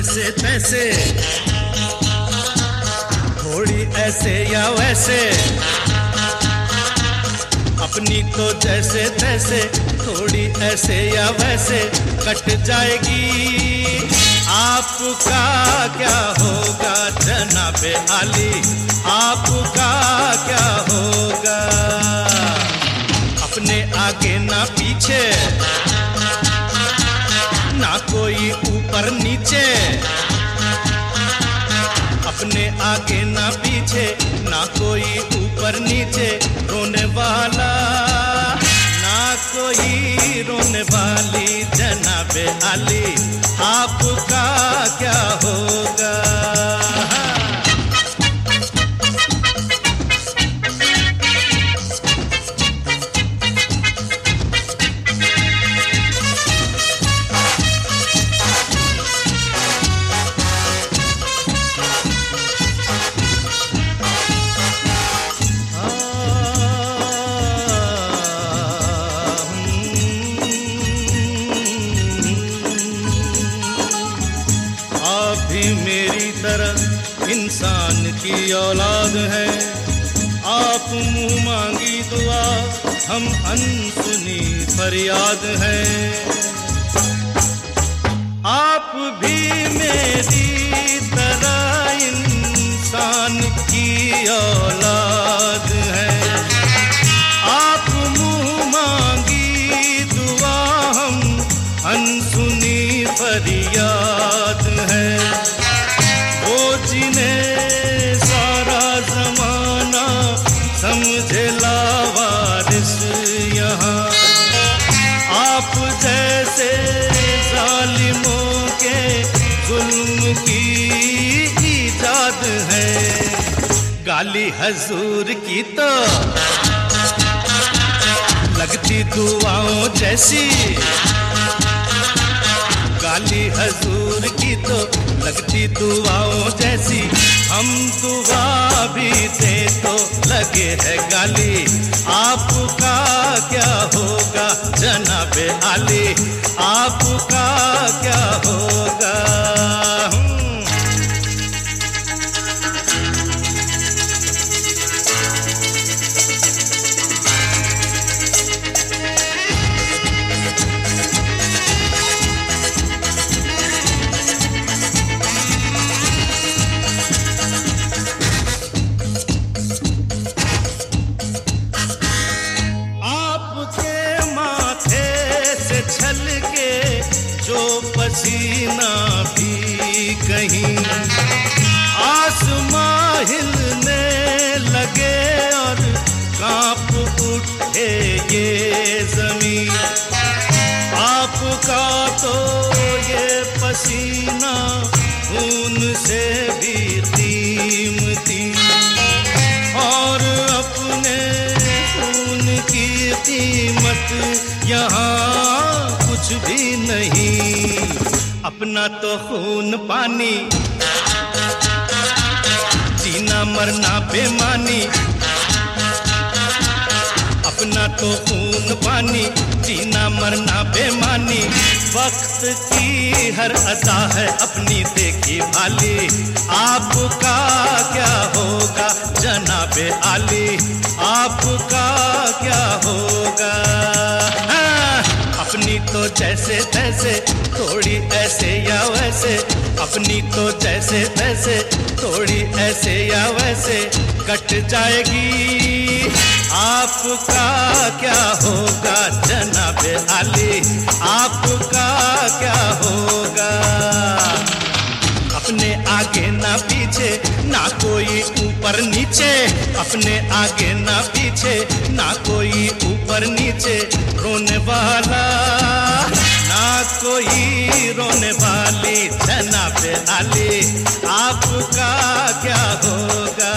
जैसे तैसे, थोड़ी ऐसे या वैसे, अपनी तो जैसे तैसे, थोड़ी ऐसे या वैसे कट जाएगी। आपका क्या होगा जनाबे आली, आपका क्या होगा? अपने आगे ना पीछे, ना कोई ऊपर नीचे, अपने आगे ना पीछे, ना कोई ऊपर नीचे, रोने वाला ना कोई रोने वाली जनाबे आली, आपका क्या होगा? मेरी तरह इंसान की औलाद है, आप मुंह मांगी दुआ, हम अनसुनी फरियाद है। आप भी मेरी तरह इंसान की औलाद है, आप मुंह मांगी दुआ, हम अनसुनी फरियाद है। जिन्हें सारा जमाना समझे लावारिस यहाँ, आप जैसे जालिमों के जुल्म की इजाद है। गाली हजूर की तो लगती दुआओं जैसी, गाली हजूर की तो लगती दुआओं जैसी, हम दुआ भी दे तो लगे है गाली, आपका क्या होगा जनाबे आली, आपका क्या होगा? जो पसीना भी कहीं आसमां हिलने लगे और कांप उठे ये जमीन, आपका तो ये पसीना खून से भी कीमती, और अपने खून की कीमत यहाँ कुछ भी नहीं। अपना तो खून पानी, जीना मरना बेमानी, अपना तो खून पानी, जीना मरना बेमानी, वक्त की हर अदा है अपनी देखी भाली, आपका क्या होगा जनाबे आली, आपका क्या होगा? अपनी तो जैसे तैसे, थोड़ी ऐसे या वैसे, अपनी तो जैसे तैसे, थोड़ी ऐसे या वैसे कट जाएगी। आपका क्या होगा जनाबे आली, आपका क्या होगा? अपने आगे ना पीछे, ना कोई ऊपर नीचे, अपने आगे ना पीछे, ना कोई ऊपर नीचे, रोने वाला ना कोई रोने वाली जनाबे आली, आपका क्या होगा?